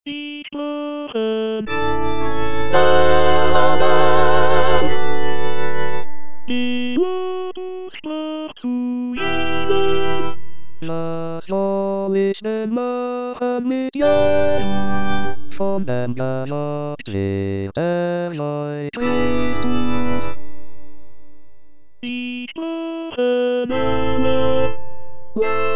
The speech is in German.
Ich hören. Die Lotus sprach zu ihnen. Was soll ich denn machen mit dir? Von dem gesagt lebt er sei Christus. Ich hören.